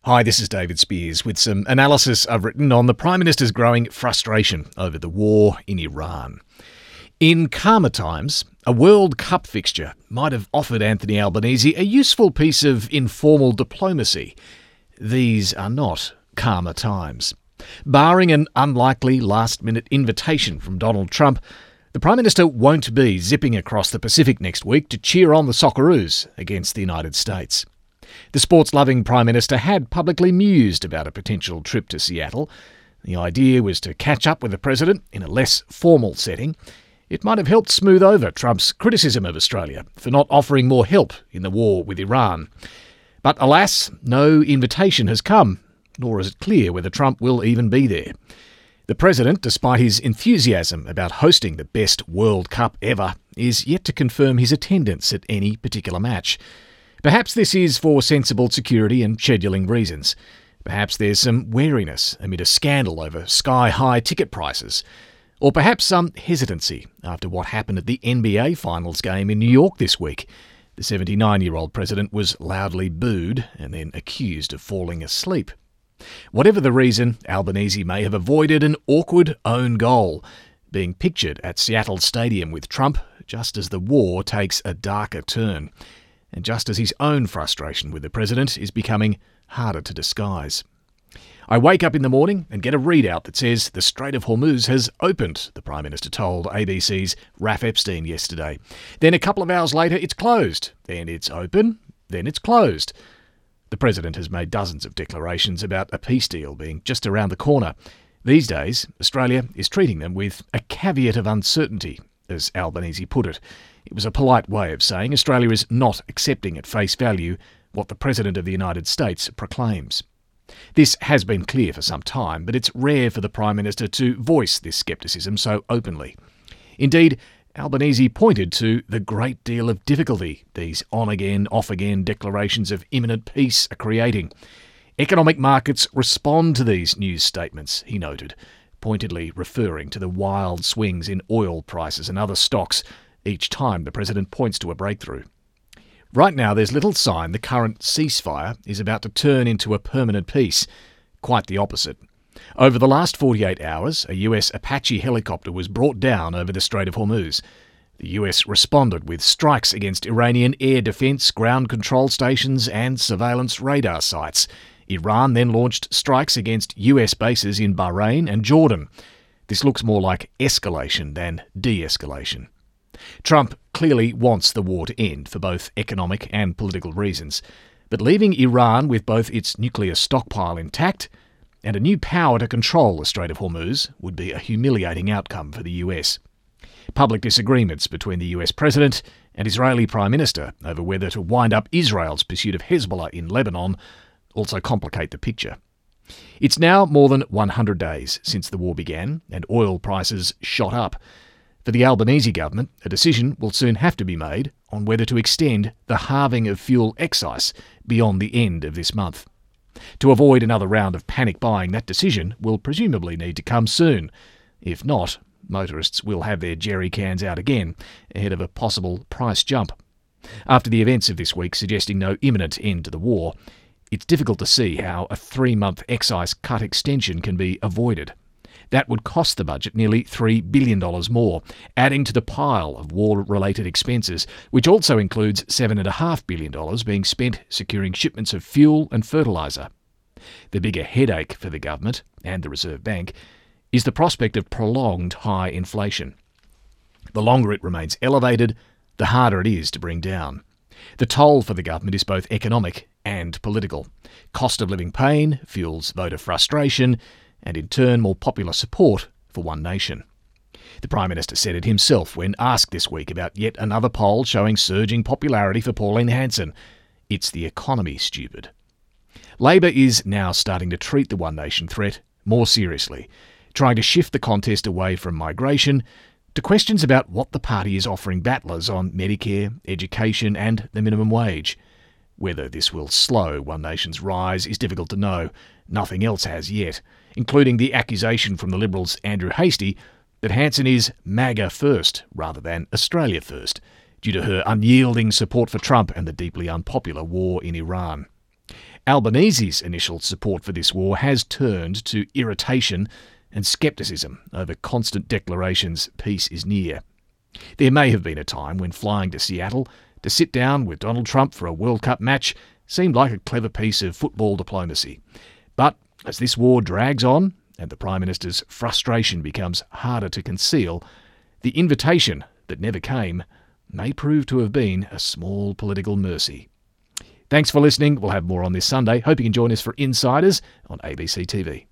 Hi, this is David Spears with some analysis I've written on the Prime Minister's growing frustration over the war in Iran. In calmer times, a World Cup fixture might have offered Anthony Albanese a useful piece of informal diplomacy. These are not calmer times. Barring an unlikely last-minute invitation from Donald Trump, the Prime Minister won't be zipping across the Pacific next week to cheer on the Socceroos against the United States. The sports-loving Prime Minister had publicly mused about a potential trip to Seattle. The idea was to catch up with the President in a less formal setting. It might have helped smooth over Trump's criticism of Australia for not offering more help in the war with Iran. But alas, no invitation has come, nor is it clear whether Trump will even be there. The President, despite his enthusiasm about hosting the best World Cup ever, is yet to confirm his attendance at any particular match. Perhaps this is for sensible security and scheduling reasons. Perhaps there's some wariness amid a scandal over sky-high ticket prices. Or perhaps some hesitancy after what happened at the NBA Finals game in New York this week. The 79-year-old president was loudly booed and then accused of falling asleep. Whatever the reason, Albanese may have avoided an awkward own goal, being pictured at Seattle Stadium with Trump just as the war takes a darker turn, and just as his own frustration with the president is becoming harder to disguise. I wake up in the morning and get a readout that says the Strait of Hormuz has opened, the Prime Minister told ABC's Raf Epstein yesterday. Then a couple of hours later, it's closed. Then it's open. Then it's closed. The President has made dozens of declarations about a peace deal being just around the corner. These days, Australia is treating them with a caveat of uncertainty, as Albanese put it. It was a polite way of saying Australia is not accepting at face value what the President of the United States proclaims. This has been clear for some time, but it's rare for the Prime Minister to voice this scepticism so openly. Indeed, Albanese pointed to the great deal of difficulty these on-again, off-again declarations of imminent peace are creating. Economic markets respond to these news statements, he noted, pointedly referring to the wild swings in oil prices and other stocks each time the President points to a breakthrough. Right now, there's little sign the current ceasefire is about to turn into a permanent peace. Quite the opposite. Over the last 48 hours, a US Apache helicopter was brought down over the Strait of Hormuz. The US responded with strikes against Iranian air defense, ground control stations and surveillance radar sites. Iran then launched strikes against US bases in Bahrain and Jordan. This looks more like escalation than de-escalation. Trump clearly wants the war to end for both economic and political reasons, but leaving Iran with both its nuclear stockpile intact and a new power to control the Strait of Hormuz would be a humiliating outcome for the US. Public disagreements between the US President and Israeli Prime Minister over whether to wind up Israel's pursuit of Hezbollah in Lebanon also complicate the picture. It's now more than 100 days since the war began and oil prices shot up. For the Albanese government, a decision will soon have to be made on whether to extend the halving of fuel excise beyond the end of this month. To avoid another round of panic buying, that decision will presumably need to come soon. If not, motorists will have their jerry cans out again ahead of a possible price jump. After the events of this week suggesting no imminent end to the war, it's difficult to see how a 3-month excise cut extension can be avoided. That would cost the budget nearly $3 billion more, adding to the pile of war-related expenses, which also includes $7.5 billion being spent securing shipments of fuel and fertiliser. The bigger headache for the government and the Reserve Bank is the prospect of prolonged high inflation. The longer it remains elevated, the harder it is to bring down. The toll for the government is both economic and political. Cost of living pain fuels voter frustration, and in turn more popular support for one nation. The Prime Minister said it himself when asked this week about yet another poll showing surging popularity for Pauline Hanson. It's the economy, stupid. Labor is now starting to treat the one nation threat more seriously, trying to shift the contest away from migration to questions about what the party is offering battlers on Medicare, education and the minimum wage. Whether this will slow One Nation's rise is difficult to know. Nothing else has yet, including the accusation from the Liberals' Andrew Hastie that Hanson is MAGA first rather than Australia first, due to her unyielding support for Trump and the deeply unpopular war in Iran. Albanese's initial support for this war has turned to irritation and scepticism over constant declarations peace is near. There may have been a time when flying to Seattle to sit down with Donald Trump for a World Cup match seemed like a clever piece of football diplomacy. But as this war drags on and the Prime Minister's frustration becomes harder to conceal, the invitation that never came may prove to have been a small political mercy. Thanks for listening. We'll have more on this Sunday. Hope you can join us for Insiders on ABC TV.